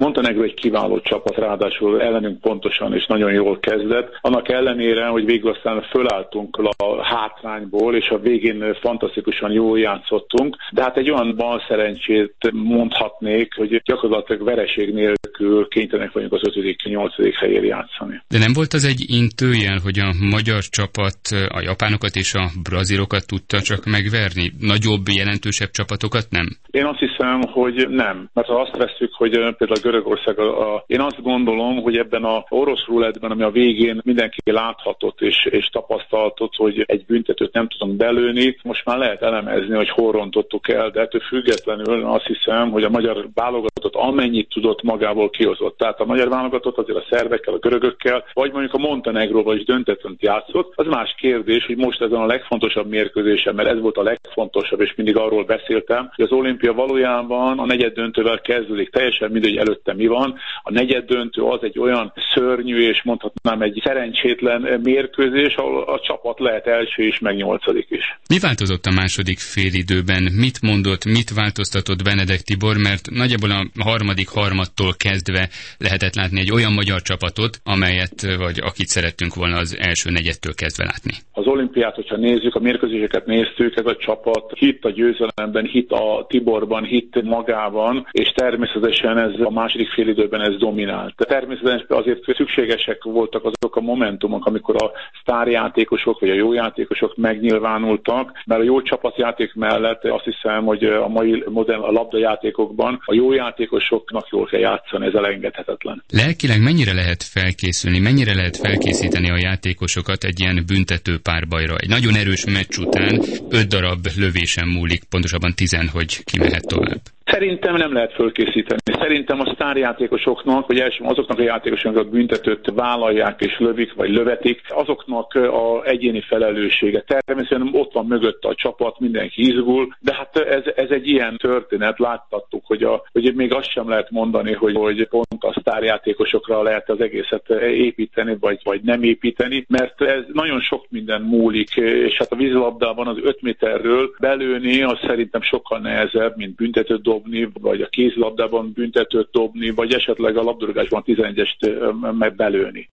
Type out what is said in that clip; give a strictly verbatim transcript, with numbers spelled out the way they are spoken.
Montenegró egy kiváló csapat, ráadásul ellenünk pontosan és nagyon jól kezdett. Annak ellenére, hogy végül aztán fölálltunk a hátrányból, és a végén fantasztikusan jól játszottunk, de hát egy olyan bal szerencsét mondhatnék, hogy gyakorlatilag vereség nélkül kénytelenek vagyunk az ötödik, nyolcadik helyére játszani. De nem volt az egy intőjel, hogy a magyar csapat a japánokat és a brazilokat tudta csak megverni? Nagyobb, jelentősebb csapatokat nem? Én azt hiszem, hogy nem. Mert ha azt vesszük, hogy például Görögország, a, a, én azt gondolom, hogy ebben a orosz rulettben, ami a végén mindenki láthatott és, és tapasztaltott, hogy egy büntetőt nem tudunk belőni, most már lehet elemezni, hogy hol rontottuk el, de ettől függetlenül azt hiszem, hogy a magyar válogatott amennyit tudott magából kihozott. Tehát a magyar válogatott azért a szerbekkel, a görögökkel, vagy mondjuk a Montenegróval is döntetlent játszott. Az más kérdés, hogy most ezen a legfontosabb mérkőzésen, mert ez volt a legfontosabb, és mindig arról beszéltem, hogy az olimpia valójában a negyeddöntővel kezdődik, teljesen mindegy előtte mi van. A negyeddöntő az egy olyan szörnyű, és mondhatnám egy szerencsétlen mérkőzés, ahol a csapat lehet első és meg nyolcadik is. Mi változott a második félidőben? Mit mondott, mit változtatott Benedek Tibor? Mert nagyjából a harmadik harmadtól kezdve lehetett látni egy olyan magyar csapatot, amelyet, vagy akit szerettünk volna az első negyedtől kezdve látni. Az olimpiát, hogyha nézzük, a mérkőzéseket néztük, ez a csapat hitt a győzelemben, hitt a Tiborban, hitt magában, és természetesen ez a második félidőben ez dominált. Természetesen azért szükségesek voltak azok a momentumok, amikor a sztárjátékosok vagy a jó játékosok megnyilvánultak, mert a jó csapatjáték mellett azt hiszem, hogy a mai modern a labdajátékokban a jó játékosoknak jól kell játszani, ez elengedhetetlen. Lelkileg mennyire lehet felkészülni, mennyire lehet felkészíteni a játékosokat egy ilyen büntető párbajra? Egy nagyon erős meccs után öt darab lövésen múlik, pontosabban tizen, hogy ki mehet tovább. Szerintem nem lehet fölkészíteni. Szerintem a sztárjátékosoknak, vagy elsősorban azoknak a játékosoknak a büntetőt vállalják és lövik, vagy lövetik, azoknak a egyéni felelőssége. Természetesen ott van mögött a csapat, mindenki izgul, de hát ez, ez egy ilyen történet, láttattuk, hogy, a, hogy még azt sem lehet mondani, hogy, hogy pont a sztárjátékosokra lehet az egészet építeni, vagy, vagy nem építeni, mert ez nagyon sok minden múlik, és hát a vízilabdában az öt méterről belőni, az szerintem sokkal nehezebb, mint büntetőt dobni, vagy a kézilabdában büntetőt dobni, vagy esetleg a labdarúgásban tizenegyest belőni.